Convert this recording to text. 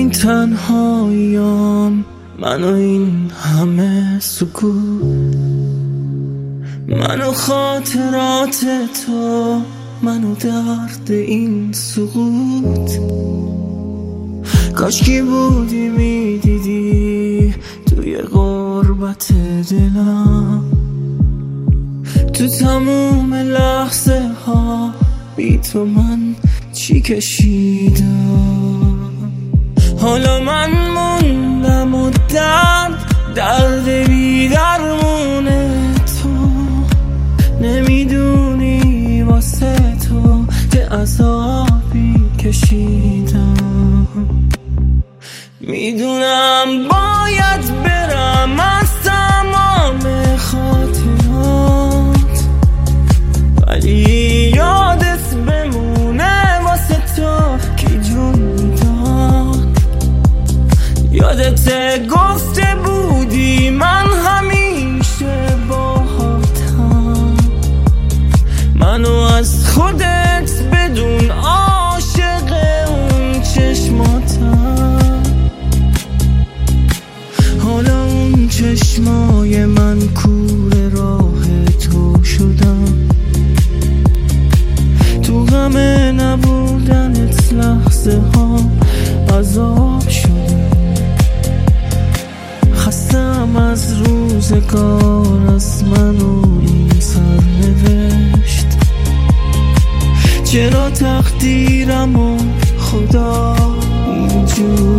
این تنهاییام، من و این همه سکوت، من و خاطرات تو، من و درد این سقوط. کاشکی بودی میدیدی توی غربت دلم، تو تموم لحظه ها بی تو من چی کشیدم. حالا من موندم و درد بی درمون تو، نمیدونی واسه تو که عذابی کشیدم. میدونم باید برم از تمام خاطرات، ولی یادت بمونه واسه تو کی جون میداد. یادت گفته بودی من همیشه باهاتم، منو از خودت بدون عاشق اون چشماتم. حالا اون چشمای من کور راه تو شدم، تو غم نبودنت لحظه ها عذاب شدم. خستم از روزگار، از من و این سرنوشت. چرا تقدیرم و خدا اینجور